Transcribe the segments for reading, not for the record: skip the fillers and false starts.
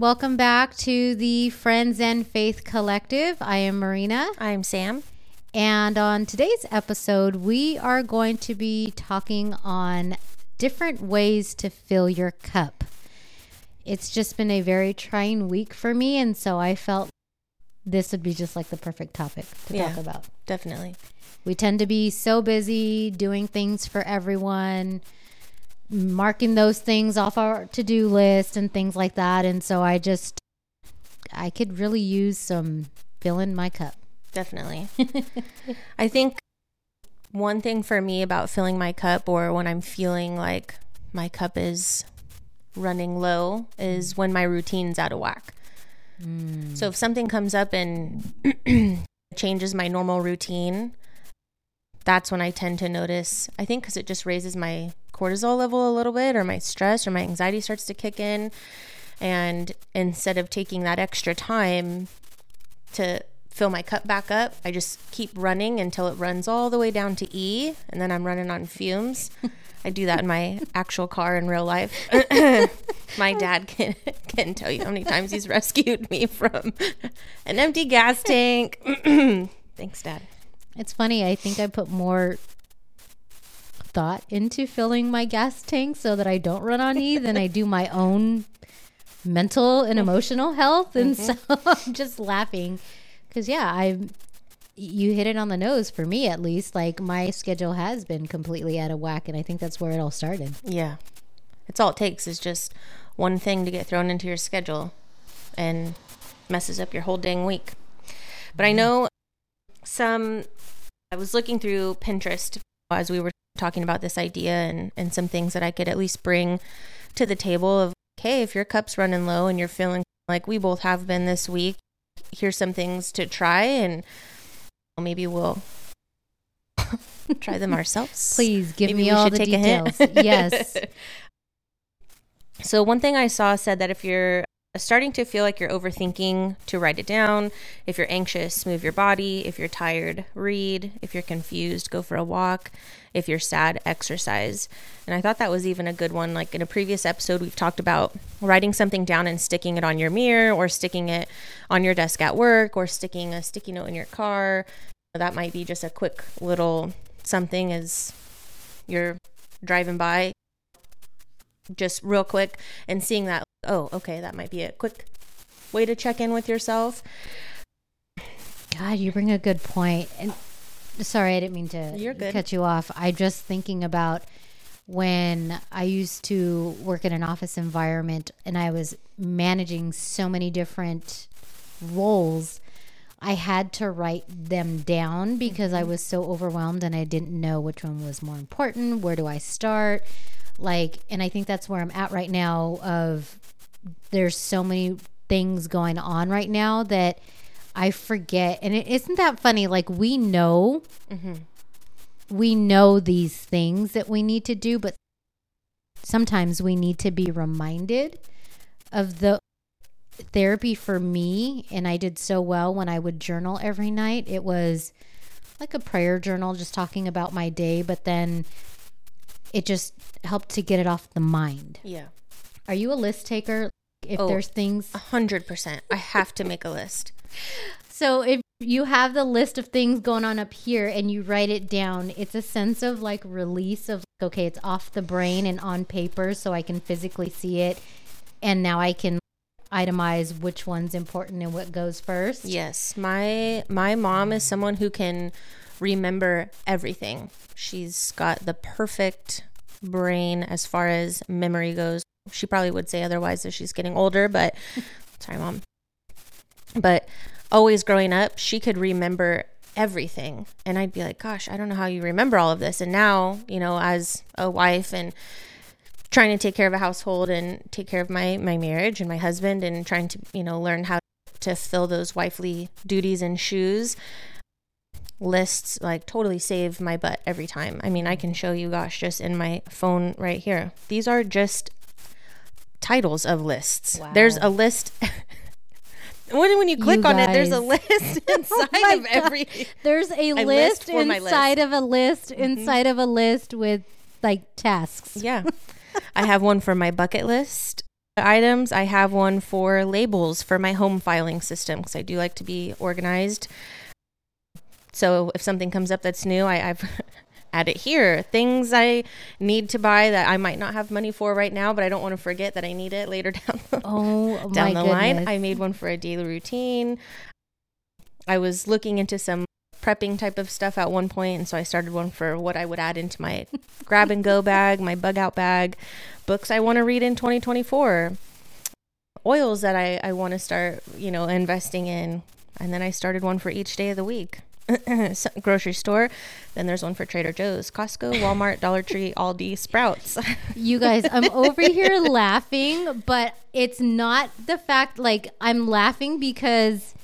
Welcome back to the Friends and Faith Collective. I am Marina. I'm Sam. And on today's episode, we are going to be talking on different ways to fill your cup. It's just been a very trying week for me, and so I felt this would be just like the perfect topic to talk about. Definitely. We tend to be so busy doing things for everyone, marking those things off our to-do list and things like that. And so I could really use some filling my cup. Definitely. I think one thing for me about filling my cup, or when I'm feeling like my cup is running low, is when my routine's out of whack. So if something comes up and changes my normal routine, that's when I tend to notice, I think because it just raises my cortisol level a little bit, or my stress or my anxiety starts to kick in. And instead of taking that extra time to fill my cup back up, I just keep running until it runs all the way down to E, and then I'm running on fumes. I do that in my actual car in real life. My dad can tell you how many times he's rescued me from an empty gas tank. Thanks, Dad. It's funny. I think I put more thought into filling my gas tank so that I don't run on E than I do my own mental and emotional health. And so I'm just laughing because, you hit it on the nose for me, at least. Like, my schedule has been completely out of whack, and I think that's where it all started. Yeah. It's all it takes is just one thing to get thrown into your schedule and messes up your whole dang week. But I know I was looking through Pinterest as we were talking about this idea and some things that I could at least bring to the table of, okay, if your cup's running low and you're feeling like we both have been this week, here's some things to try, and maybe we'll try them ourselves. Please give me all the details. Yes. So one thing I saw said that if you're starting to feel like you're overthinking, to write it down. If you're anxious, move your body. If you're tired, read. If you're confused, go for a walk. If you're sad, exercise. And I thought that was even a good one. Like in a previous episode, we've talked about writing something down and sticking it on your mirror, or sticking it on your desk at work, or sticking a sticky note in your car. That might be just a quick little something as you're driving by, just real quick, and seeing that, oh, okay, that might be a quick way to check in with yourself. God, you bring a good point. And sorry, I didn't mean to cut you off. I'm just thinking about when I used to work in an office environment and I was managing so many different roles. I had to write them down because I was so overwhelmed and I didn't know which one was more important. Where do I start? And I think that's where I'm at right now, of there's so many things going on right now that I forget. And isn't that funny? Like, we know these things that we need to do, but sometimes we need to be reminded of the therapy for me. And I did so well when I would journal every night. It was like a prayer journal, just talking about my day, but then it just helped to get it off the mind. Yeah. Are you a list taker? If there's things 100%, I have to make a list. So if you have the list of things going on up here and you write it down, it's a sense of like release of, okay, it's off the brain and on paper so I can physically see it. And now I can itemize which one's important and what goes first. Yes. My mom is someone who can remember everything. She's got the perfect brain as far as memory goes. She probably would say otherwise as she's getting older, but sorry, Mom. But always growing up, she could remember everything. And I'd be like, gosh, I don't know how you remember all of this. And now, as a wife and trying to take care of a household and take care of my marriage and my husband, and trying to, learn how to fill those wifely duties and shoes, lists like totally save my butt every time. I mean, I can show you, just in my phone right here. These are just titles of lists. Wow. There's a list. When you click on it, there's a list inside of every. There's a list inside of a list inside of a list with like tasks. Yeah. I have one for my bucket list. items, I have one for labels for my home filing system because I do like to be organized. So if something comes up that's new, I've add it here. Things I need to buy that I might not have money for right now, but I don't want to forget that I need it later down the line. I made one for a daily routine. I was looking into some prepping type of stuff at one point, and so I started one for what I would add into my grab and go bag, my bug out bag, books I want to read in 2024, oils that I want to start, investing in. And then I started one for each day of the week. Grocery store. Then there's one for Trader Joe's, Costco, Walmart, Dollar Tree, Aldi, Sprouts. You guys, I'm over here laughing, but it's not the fact, like, I'm laughing because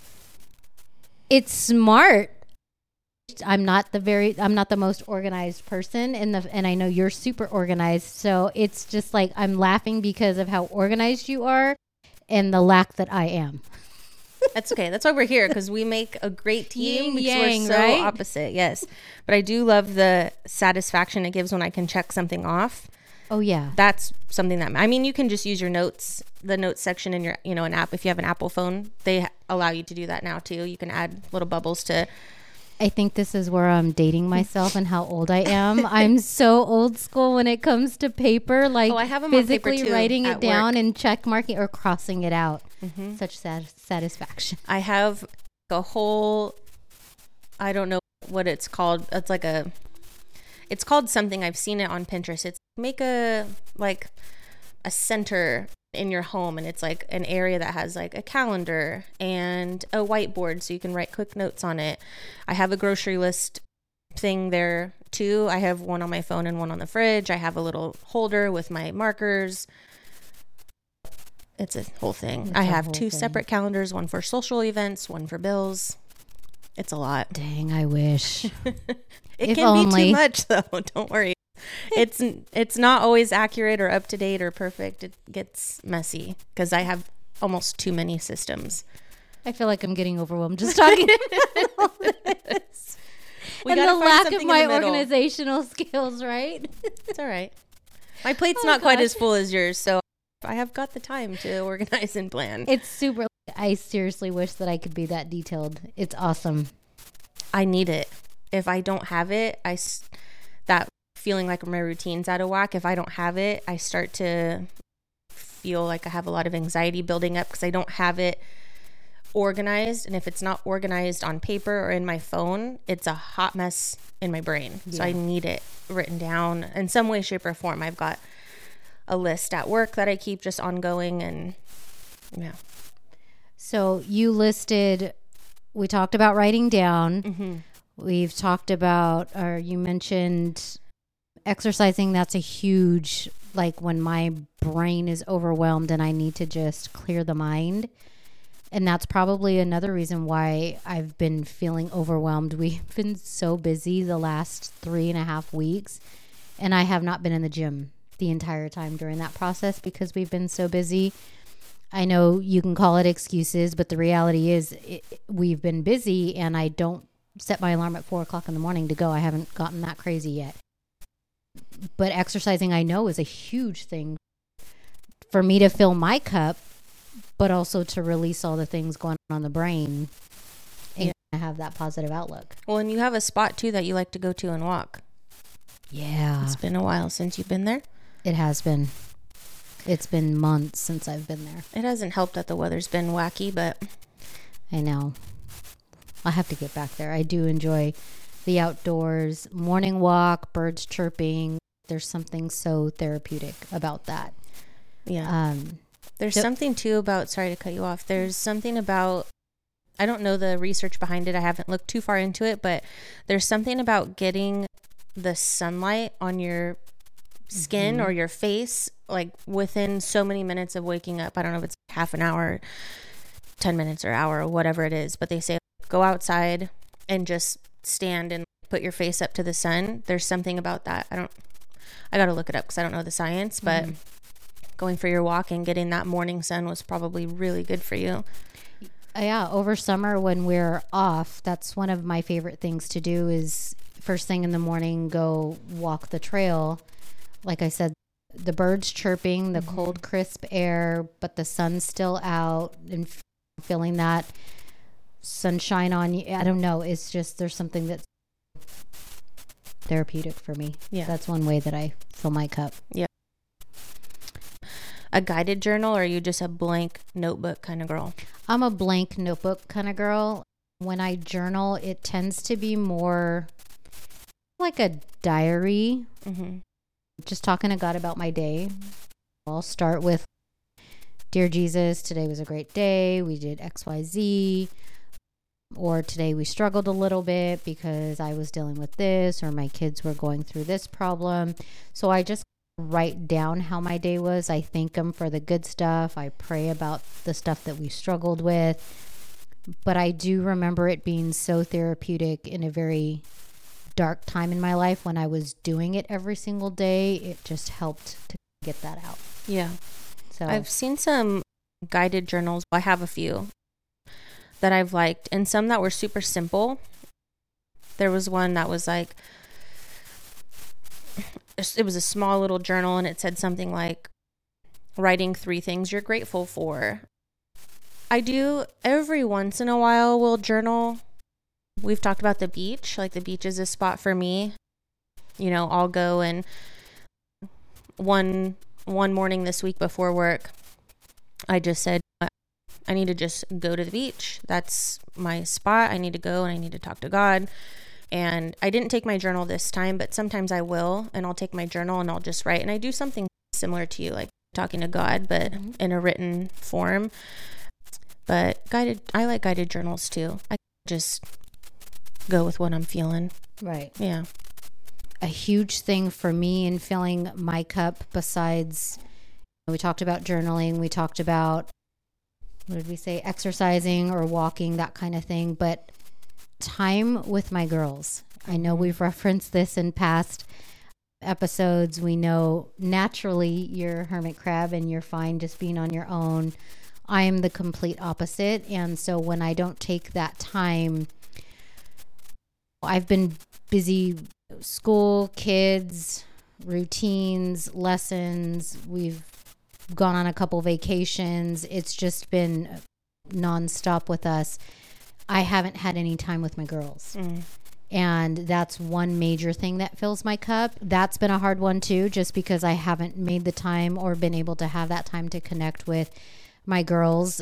it's smart. I'm not the most organized person and I know you're super organized. So it's just like, I'm laughing because of how organized you are and the lack that I am. That's okay. That's why we're here, because we make a great team because we're so right? opposite. Yes. But I do love the satisfaction it gives when I can check something off. Oh, yeah. That's something that, you can just use your notes, the notes section in your, an app. If you have an Apple phone, they allow you to do that now too. You can add little bubbles to. I think this is where I'm dating myself and how old I am. I'm so old school when it comes to paper, like I have physically writing it down and check marking or crossing it out. Mm-hmm. Such satisfaction. I have a whole, I don't know what it's called. It's called something. I've seen it on Pinterest. It's make a center in your home, and it's like an area that has like a calendar and a whiteboard so you can write quick notes on it. I have a grocery list thing there too. I have one on my phone and one on the fridge. I have a little holder with my markers. It's a whole thing. I have two separate calendars, one for social events, one for bills. It's a lot. Dang, I wish. It can be too much though. Don't worry. It's not always accurate or up to date or perfect. It gets messy because I have almost too many systems. I feel like I'm getting overwhelmed just talking about this. And the lack of my organizational skills, right? It's all right. My plate's not quite as full as yours, so I have got the time to organize and plan. It's super. I seriously wish that I could be that detailed. It's awesome. I need it. If I don't have it, that feeling like my routine's out of whack. If I don't have it, I start to feel like I have a lot of anxiety building up because I don't have it organized. And if it's not organized on paper or in my phone, it's a hot mess in my brain. Yeah. So I need it written down in some way, shape, or form. I've got a list at work that I keep just ongoing, and yeah. So you listed, we talked about writing down. Mm-hmm. We've talked about, or you mentioned exercising. That's a huge, like when my brain is overwhelmed and I need to just clear the mind. And that's probably another reason why I've been feeling overwhelmed. We've been so busy the last 3.5 weeks, and I have not been in the gym the entire time during that process because we've been so busy. I know you can call it excuses, but the reality is we've been busy, and I don't set my alarm at 4:00 in the morning to go. I haven't gotten that crazy yet. But exercising, I know, is a huge thing for me to fill my cup, but also to release all the things going on in the brain and have that positive outlook. Well, and you have a spot too that you like to go to and walk. Yeah. It's been a while since you've been there. It has been. It's been months since I've been there. It hasn't helped that the weather's been wacky, but I know. I have to get back there. I do enjoy the outdoors, morning walk, birds chirping. There's something so therapeutic about that. Yeah. There's something too about, sorry to cut you off. There's something about, I don't know the research behind it. I haven't looked too far into it, but there's something about getting the sunlight on your skin or your face, like within so many minutes of waking up. I don't know if it's half an hour, 10 minutes or hour or whatever it is, but they say go outside and just stand and put your face up to the sun. There's something about that. I got to look it up because I don't know the science, but going for your walk and getting that morning sun was probably really good for you. Yeah, over summer when we're off, that's one of my favorite things to do is first thing in the morning, go walk the trail. Like I said, the birds chirping, the cold, crisp air, but the sun's still out, and feeling that sunshine on you. I don't know. It's just, there's something that's therapeutic for me. Yeah. That's one way that I fill my cup. Yeah. A guided journal, or are you just a blank notebook kind of girl? I'm a blank notebook kind of girl. When I journal, it tends to be more like a diary. Just talking to God about my day. I'll start with, Dear Jesus, today was a great day. We did XYZ. Or today we struggled a little bit because I was dealing with this, or my kids were going through this problem. So I just write down how my day was. I thank him for the good stuff. I pray about the stuff that we struggled with. But I do remember it being so therapeutic in a very dark time in my life when I was doing it every single day. It just helped to get that out. Yeah. So I've seen some guided journals. I have a few that I've liked, and some that were super simple. There was one that was like, it was a small little journal, and it said something like, writing 3 things you're grateful for. I do every once in a while will journal. We've talked about the beach. Like, the beach is a spot for me. You know, I'll go, and one morning this week before work, I just said, I need to just go to the beach. That's my spot. I need to go, and I need to talk to God. And I didn't take my journal this time, but sometimes I will, and I'll take my journal and I'll just write. And I do something similar to you, like talking to God, but in a written form. But I like guided journals too. I just go with what I'm feeling. Right. Yeah. A huge thing for me in filling my cup, besides, we talked about journaling, we talked about, what did we say, exercising or walking, that kind of thing, but time with my girls. I know we've referenced this in past episodes. We know naturally you're a hermit crab and you're fine just being on your own. I am the complete opposite. And so when I don't take that time, I've been busy, school, kids, routines, lessons. We've gone on a couple vacations. It's just been nonstop with us. I haven't had any time with my girls. And that's one major thing that fills my cup. That's been a hard one too, just because I haven't made the time or been able to have that time to connect with my girls.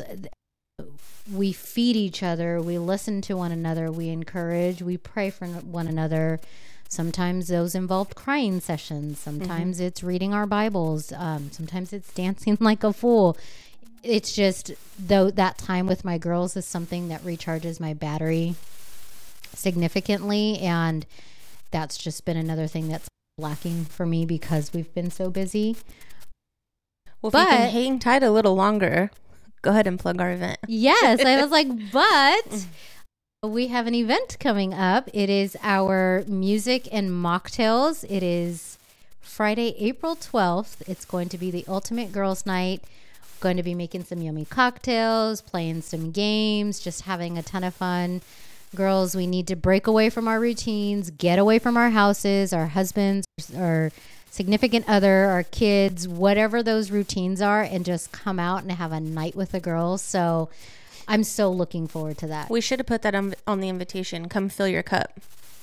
We feed each other. We listen to one another. We encourage. We pray for one another. Sometimes those involve crying sessions. Sometimes it's reading our Bibles. Sometimes it's dancing like a fool. It's just, though, that time with my girls is something that recharges my battery significantly. And that's just been another thing that's lacking for me because we've been so busy. Well, if you can hang tight a little longer, go ahead and plug our event. Yes. I was like, but we have an event coming up. It is our music and mocktails. It is Friday, April 12th. It's going to be the ultimate girls' night. Going to be making some yummy cocktails, playing some games, just having a ton of fun. Girls, we need to break away from our routines, get away from our houses, our husbands, our significant other, our kids, whatever those routines are, and just come out and have a night with the girls. So I'm so looking forward to that. We should have put that on the invitation. Come fill your cup.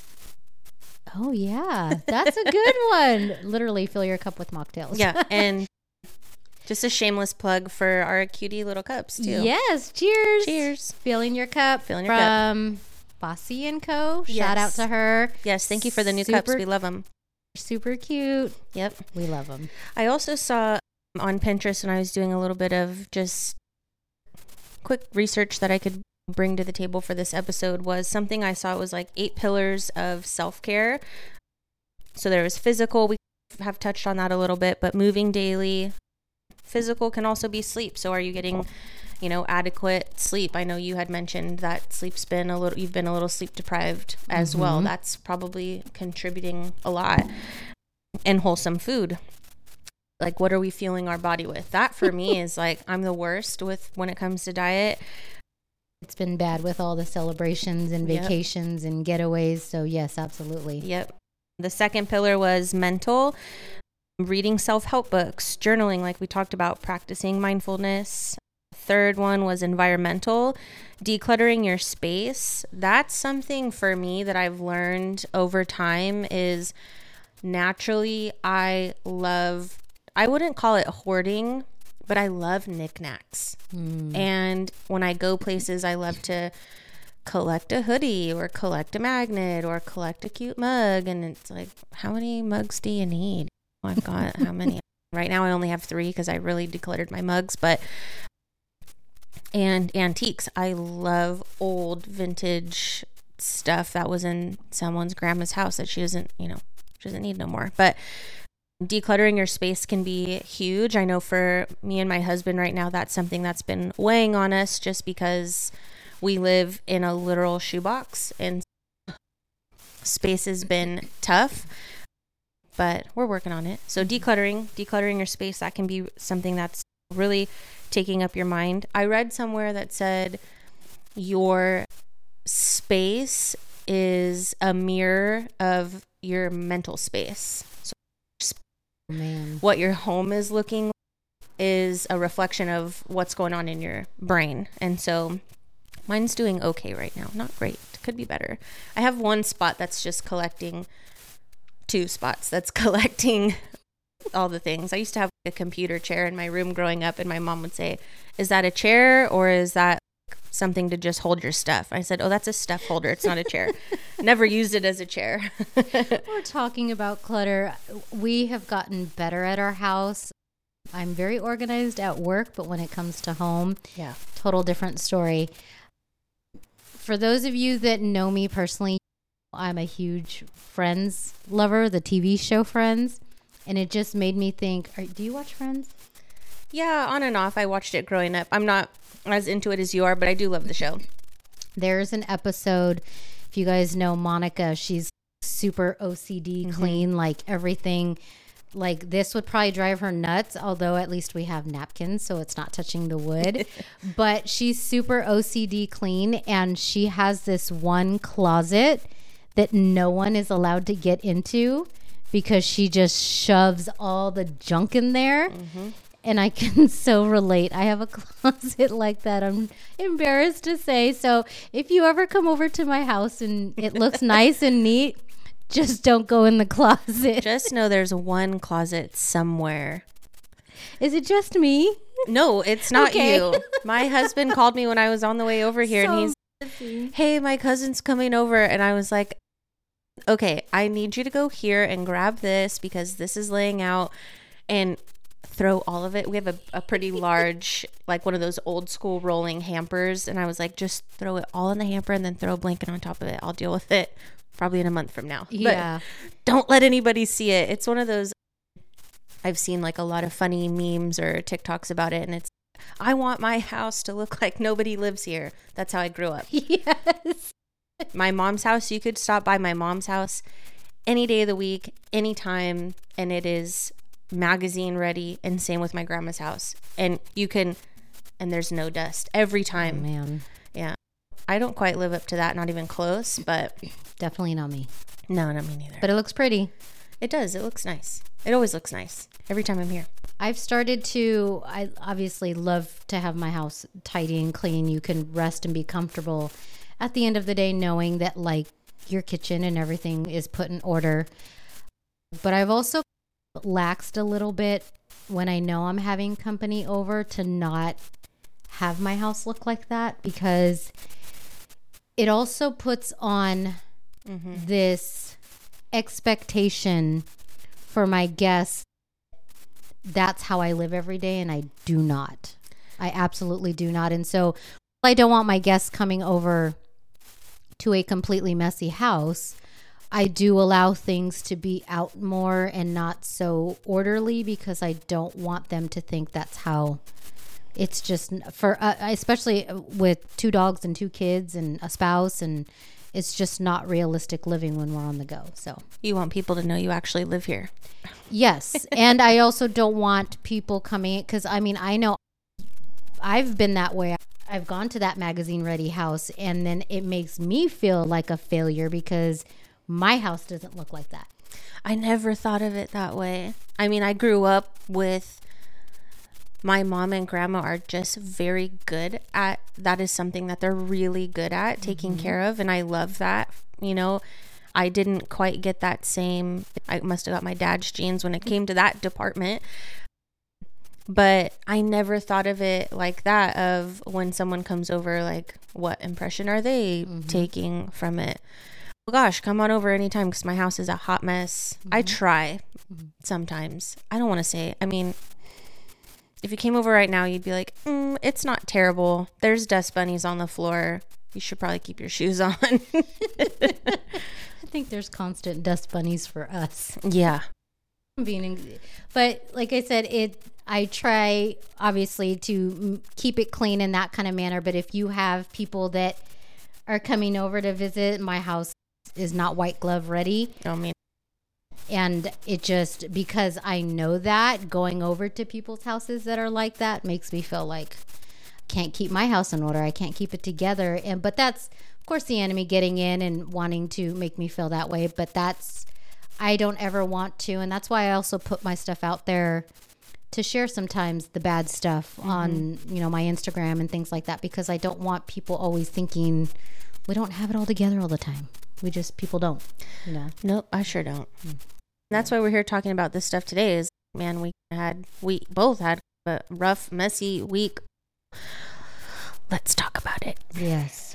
Oh, yeah. That's a good one. Literally fill your cup with mocktails. Yeah. And just a shameless plug for our cutie little cups, too. Yes. Cheers. Cheers. Filling your cup. Filling your cup. From Bossy & Co. Yes. Shout out to her. Yes. Thank you for the new cups. We love them. Super cute. Yep. We love them. I also saw on Pinterest when I was doing a little bit of just quick research that I could bring to the table for this episode, was something I saw. It was like 8 pillars of self-care. So there was physical. We have touched on that a little bit, but moving daily. Physical can also be sleep. So are you getting, adequate sleep? I know you had mentioned that you've been a little sleep deprived as well. That's probably contributing a lot. And wholesome food. Like, what are we fueling our body with? That for me is like, I'm the worst when it comes to diet. It's been bad with all the celebrations and vacations and getaways. So yes, absolutely. Yep. The second pillar was mental. reading self-help books, journaling, like we talked about, practicing mindfulness. Third one was environmental, decluttering your space. That's something for me that I've learned over time is naturally I wouldn't call it hoarding, but I love knickknacks. And when I go places, I love to collect a hoodie or collect a magnet or collect a cute mug. And it's like, how many mugs do you need? I've got how many? Right now I only have 3 because I really decluttered my mugs, and antiques. I love old vintage stuff that was in someone's grandma's house that she doesn't need no more. But decluttering your space can be huge. I know for me and my husband right now, that's something that's been weighing on us just because we live in a literal shoebox and space has been tough, but we're working on it. So decluttering your space, that can be something that's really taking up your mind. I read somewhere that said your space is a mirror of your mental space. So what your home is looking like is a reflection of what's going on in your brain. And so mine's doing okay right now. Not great. Could be better. I have one spot that's just collecting, 2 spots that's collecting all the things. I used to have a computer chair in my room growing up, and my mom would say, "Is that a chair or is that something to just hold your stuff?" I said, "Oh, that's a stuff holder. It's not a chair." Never used it as a chair. We're talking about clutter. We have gotten better at our house. I'm very organized at work, but when it comes to home, total different story. For those of you that know me personally, I'm a huge Friends lover, the TV show Friends. And it just made me think, do you watch Friends? Yeah, on and off. I watched it growing up. I'm not as into it as you are, but I do love the show. There's an episode, if you guys know Monica, she's super OCD clean, like everything. Like this would probably drive her nuts, although at least we have napkins, so it's not touching the wood. But she's super OCD clean, and she has this one closet that no one is allowed to get into because she just shoves all the junk in there. And I can so relate. I have a closet like that. I'm embarrassed to say. So if you ever come over to my house and it looks nice and neat, just don't go in the closet. Just know there's one closet somewhere. Is it just me? No, it's not you. My husband called me when I was on the way over here, and he's, "Hey, my cousin's coming over." And I was like, "Okay, I need you to go here and grab this because this is laying out, and throw all of it." We have a pretty large, like one of those old school rolling hampers. And I was like, "Just throw it all in the hamper and then throw a blanket on top of it. I'll deal with it probably in a month from now." Yeah. But don't let anybody see it. It's one of those, I've seen like a lot of funny memes or TikToks about it. And it's, I want my house to look like nobody lives here. That's how I grew up. Yes. My mom's house, you could stop by my mom's house any day of the week, anytime, and it is magazine ready. And same with my grandma's house. And you can, and there's no dust every time. Oh, man. Yeah. I don't quite live up to that, not even close, but definitely not me. No, not me neither. But it looks pretty. It does. It looks nice. It always looks nice every time I'm here. I obviously love to have my house tidy and clean. You can rest and be comfortable at the end of the day knowing that like your kitchen and everything is put in order. But I've also laxed a little bit when I know I'm having company over to not have my house look like that, because it also puts on this expectation for my guests. That's how I live every day, and I do not. I absolutely do not. And so I don't want my guests coming over to a completely messy house. I do allow things to be out more and not so orderly, because I don't want them to think that's how it's just for, especially with 2 dogs and 2 kids and a spouse, and it's just not realistic living when we're on the go. So you want people to know you actually live here. Yes. And I also don't want people coming, because I mean, I know I've been that way. I've gone to that magazine ready house, and then it makes me feel like a failure because my house doesn't look like that. I never thought of it that way. I mean, I grew up with my mom and grandma are just very good at, that is something that they're really good at, taking care of. And I love that. You know, I didn't quite get that same, I must have got my dad's genes when it came to that department. But I never thought of it like that, of when someone comes over, like, what impression are they taking from it? Oh gosh, come on over anytime, because my house is a hot mess. I try sometimes. I don't want to say, I mean, if you came over right now, you'd be like, it's not terrible. There's dust bunnies on the floor. You should probably keep your shoes on. I think there's constant dust bunnies for us. Yeah. But like I said, I try obviously to keep it clean in that kind of manner. But if you have people that are coming over to visit, my house is not white glove ready. Oh, man. And it just, because I know that going over to people's houses that are like that makes me feel like I can't keep my house in order. I can't keep it together. But that's, of course, the enemy getting in and wanting to make me feel that way. But I don't ever want to. And that's why I also put my stuff out there to share sometimes the bad stuff on, my Instagram and things like that, because I don't want people always thinking we don't have it all together all the time. People don't, Nope, I sure don't. That's why we're here talking about this stuff today is, man, we both had a rough, messy week. Let's talk about it. Yes.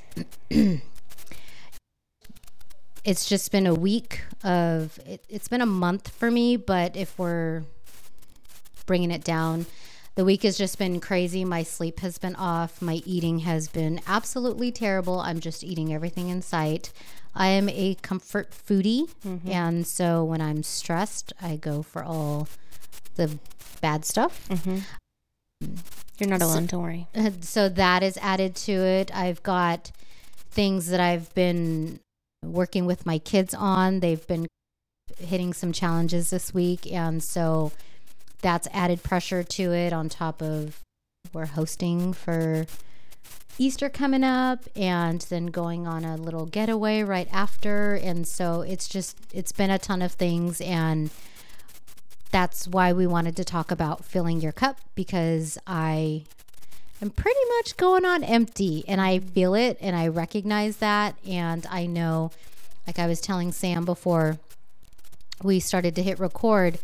It's just been a week of, it's been a month for me, but if we're bringing it down, the week has just been crazy. My sleep has been off. My eating has been absolutely terrible. I'm just eating everything in sight. I am a comfort foodie. And so when I'm stressed, I go for all the bad stuff. You're not alone, don't worry. So that is added to it. I've got things that I've been working with my kids on. They've been hitting some challenges this week. And so that's added pressure to it, on top of we're hosting for Easter coming up and then going on a little getaway right after. And so it's been a ton of things. And that's why we wanted to talk about filling your cup, because I am pretty much going on empty, and I feel it and I recognize that. And I know, like I was telling Sam before we started to hit record,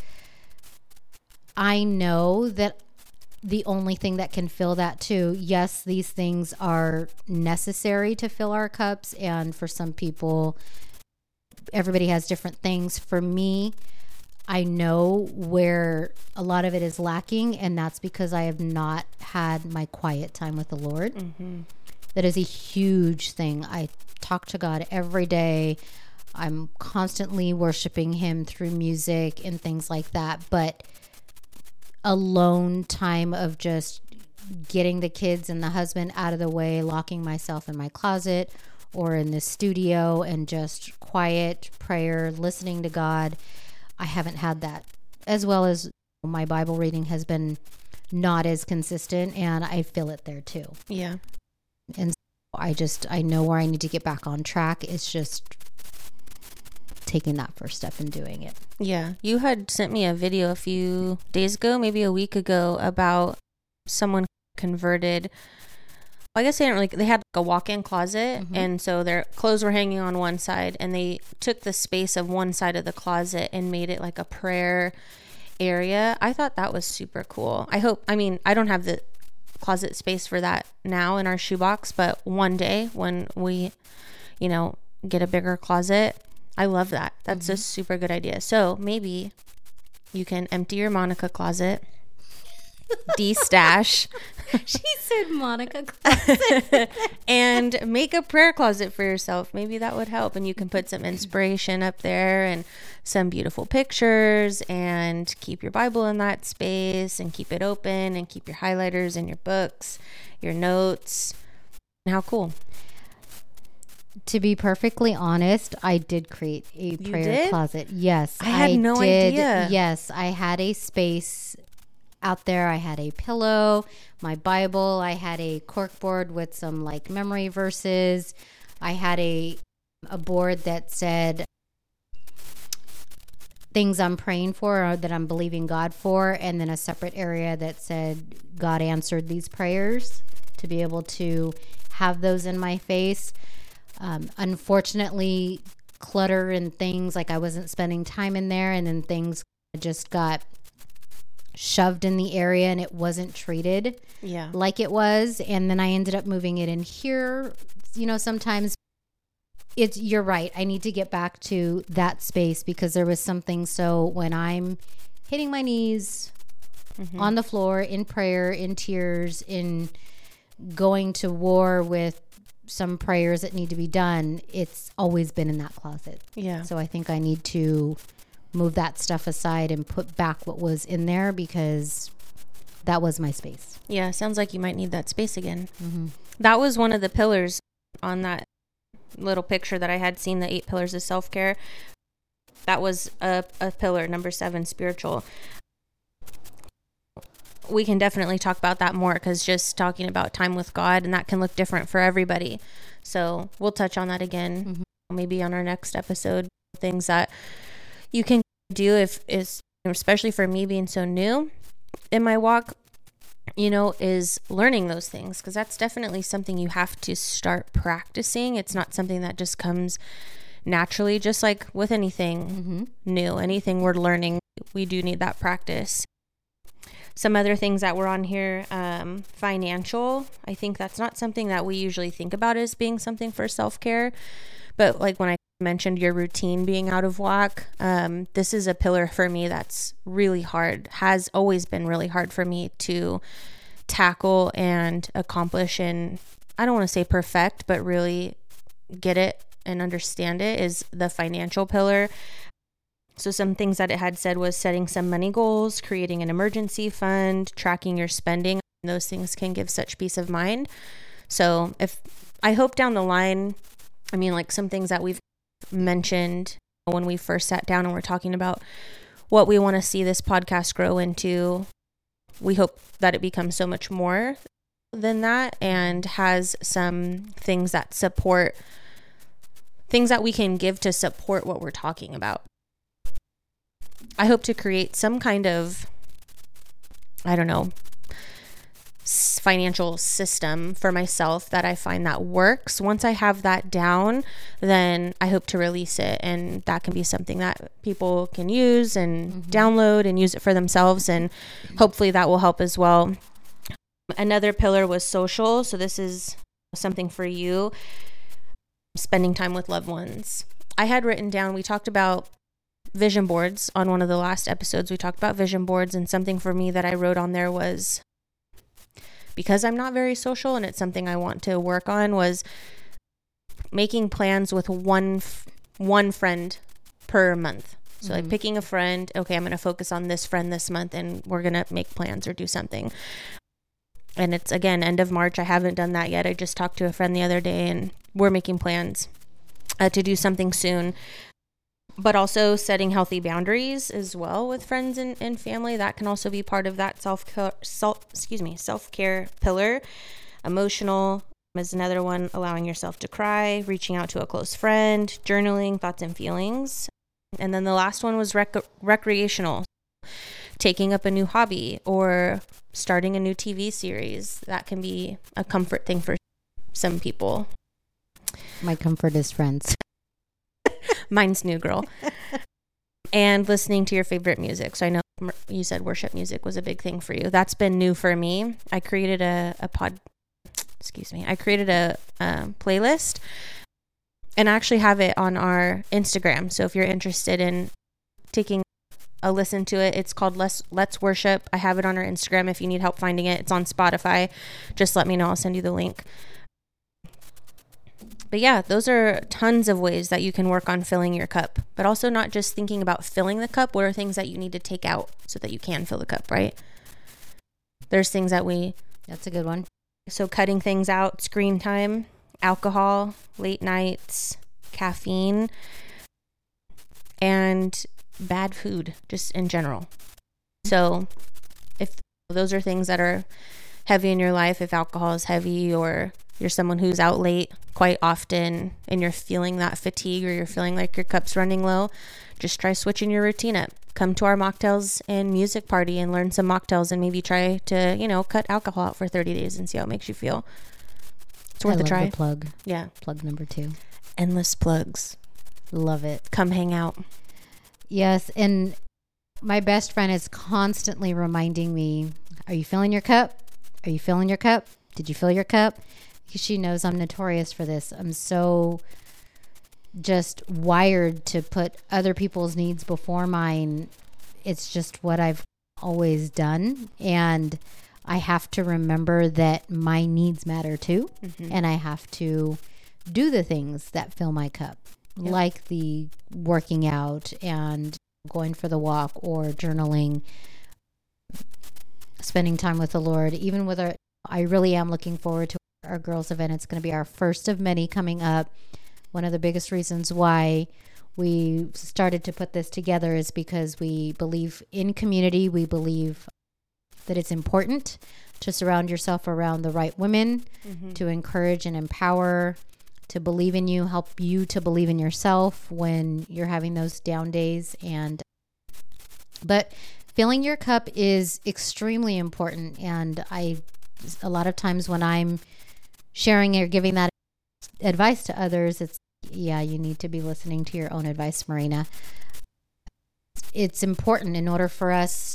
I know that the only thing that can fill that too, yes, these things are necessary to fill our cups. And for some people, everybody has different things. For me, I know where a lot of it is lacking, and that's because I have not had my quiet time with the Lord. That is a huge thing. I talk to God every day. I'm constantly worshiping Him through music and things like that. But alone time of just getting the kids and the husband out of the way, locking myself in my closet or in the studio, and just quiet prayer, listening to God, I haven't had that. As well as my Bible reading has been not as consistent, and I feel it there too. Yeah. And so I know where I need to get back on track. It's just taking that first step and doing it. Yeah. You had sent me a video a few days ago, maybe a week ago, about someone converted. I guess they had like a walk-in closet, and so their clothes were hanging on one side, and they took the space of one side of the closet and made it like a prayer area. I thought that was super cool. I don't have the closet space for that now in our shoebox, but one day when we, get a bigger closet, I love that. That's a super good idea. So maybe you can empty your Monica closet, de-stash. She said Monica closet. And make a prayer closet for yourself. Maybe that would help. And you can put some inspiration up there and some beautiful pictures, and keep your Bible in that space and keep it open, and keep your highlighters and your books, your notes. How cool. To be perfectly honest, I did create a prayer closet. Yes. I had no idea. Yes. I had a space out there. I had a pillow, my Bible. I had a corkboard with some like memory verses. I had a board that said, things I'm praying for or that I'm believing God for, and then a separate area that said God answered these prayers, to be able to have those in my face. Unfortunately, clutter and things, like I wasn't spending time in there, and then things just got shoved in the area and it wasn't treated like it was. And then I ended up moving it in here. Sometimes you're right. I need to get back to that space, because there was something. So when I'm hitting my knees on the floor in prayer, in tears, in going to war with some prayers that need to be done, it's always been in that closet. Yeah. So I think I need to move that stuff aside and put back what was in there, because that was my space. Yeah. Sounds like you might need that space again. That was one of the pillars on that little picture that I had seen, the 8 pillars of self-care. That was a pillar, number 7, spiritual. We can definitely talk about that more, because just talking about time with God, and that can look different for everybody. So we'll touch on that again, maybe on our next episode. Things that you can do especially for me being so new in my walk, is learning those things, because that's definitely something you have to start practicing. It's not something that just comes naturally, just like with anything new, anything we're learning, we do need that practice. Some other things that were on here, financial. I think that's not something that we usually think about as being something for self-care. But like when I mentioned your routine being out of whack, this is a pillar for me that's really hard, has always been really hard for me to tackle and accomplish. And I don't want to say perfect, but really get it and understand it, is the financial pillar. So some things that it had said was setting some money goals, creating an emergency fund, tracking your spending. Those things can give such peace of mind. So I hope down the line, like some things that we've mentioned when we first sat down and we're talking about what we want to see this podcast grow into, we hope that it becomes so much more than that, and has some things that support, things that we can give to support what we're talking about. I hope to create some kind of, financial system for myself that I find that works. Once I have that down, then I hope to release it, and that can be something that people can use and download and use it for themselves, and hopefully that will help as well. Another pillar was social. So this is something for you, spending time with loved ones. I had written down, we talked about vision boards on one of the last episodes. We talked about vision boards, and something for me that I wrote on there was, because I'm not very social and it's something I want to work on, was making plans with one friend per month. So like picking a friend, okay, I'm going to focus on this friend this month, and we're going to make plans or do something. And it's, again, end of March. I haven't done that yet. I just talked to a friend the other day, and we're making plans to do something soon. But also setting healthy boundaries as well with friends and family. That can also be part of that self-care pillar. Emotional is another one. Allowing yourself to cry, reaching out to a close friend, journaling, thoughts and feelings. And then the last one was recreational. Taking up a new hobby or starting a new TV series. That can be a comfort thing for some people. My comfort is Friends. Mine's New Girl. And listening to your favorite music. So I know you said worship music was a big thing for you. That's been new for me. I created a playlist, and I actually have it on our Instagram. So if you're interested in taking a listen to it, it's called Let's Worship. I have it on our Instagram. If you need help finding it, it's on Spotify. Just let me know. I'll send you the link. But yeah, those are tons of ways that you can work on filling your cup, but also not just thinking about filling the cup. What are things that you need to take out so that you can fill the cup, right? There's things that that's a good one. So cutting things out, screen time, alcohol, late nights, caffeine, and bad food just in general. So if those are things that are heavy in your life, if alcohol is heavy or you're someone who's out late quite often and you're feeling that fatigue or you're feeling like your cup's running low, just try switching your routine up. Come to our mocktails and music party and learn some mocktails and maybe try to, cut alcohol out for 30 days and see how it makes you feel. It's worth a try. The plug. Yeah. Plug number 2. Endless plugs. Love it. Come hang out. Yes. And my best friend is constantly reminding me, are you filling your cup? Are you filling your cup? Did you fill your cup? Because she knows I'm notorious for this. I'm so just wired to put other people's needs before mine. It's just what I've always done. And I have to remember that my needs matter too. Mm-hmm. And I have to do the things that fill my cup, like the working out and going for the walk or journaling, spending time with the Lord. Even with I really am looking forward to our girls event. It's going to be our first of many coming up. One of the biggest reasons why we started to put this together is because we believe in community. We believe that it's important to surround yourself around the right women, to encourage and empower, to believe in you, help you to believe in yourself when you're having those down days. But filling your cup is extremely important. And a lot of times when I'm sharing or giving that advice to others, it's, you need to be listening to your own advice, Marina. It's important in order for us.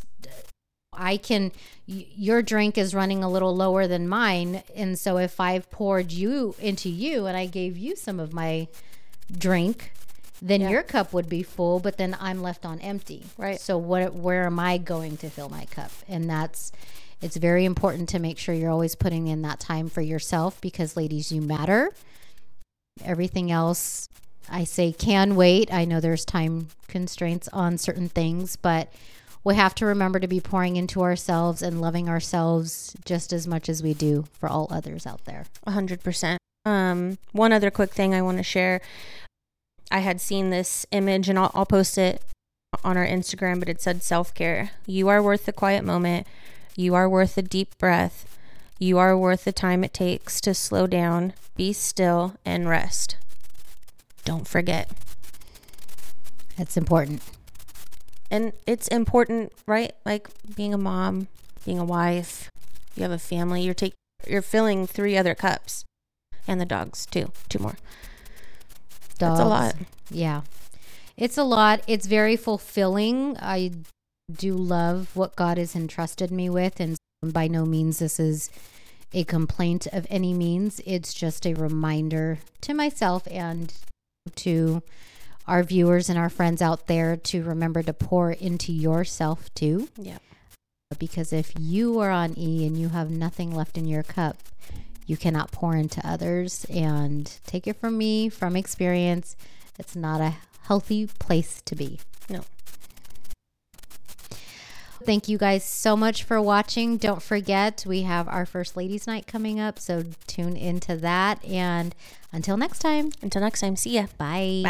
Your drink is running a little lower than mine. And so if I've poured into you and I gave you some of my drink, then your cup would be full, but then I'm left on empty. Right. So where am I going to fill my cup? And it's very important to make sure you're always putting in that time for yourself, because ladies, you matter. Everything else, I say, can wait. I know there's time constraints on certain things, but we have to remember to be pouring into ourselves and loving ourselves just as much as we do for all others out there. 100%. One other quick thing I want to share. I had seen this image, and I'll post it on our Instagram, but it said self-care. You are worth the quiet moment. You are worth a deep breath. You are worth the time it takes to slow down, be still, and rest. Don't forget. It's important. And it's important, right? Like being a mom, being a wife, you have a family, you're filling 3 other cups, and the dogs too, 2 more. Dogs. That's a lot. Yeah. It's a lot. It's very fulfilling. I do love what God has entrusted me with, and by no means this is a complaint of any means. It's just a reminder to myself and to our viewers and our friends out there to remember to pour into yourself too. Yeah. Because if you are on E and you have nothing left in your cup, you cannot pour into others. And take it from me, from experience, it's not a healthy place to be. No. Thank you guys so much for watching. Don't forget, we have our First Ladies Night coming up, so tune into that. And until next time. See ya. Bye.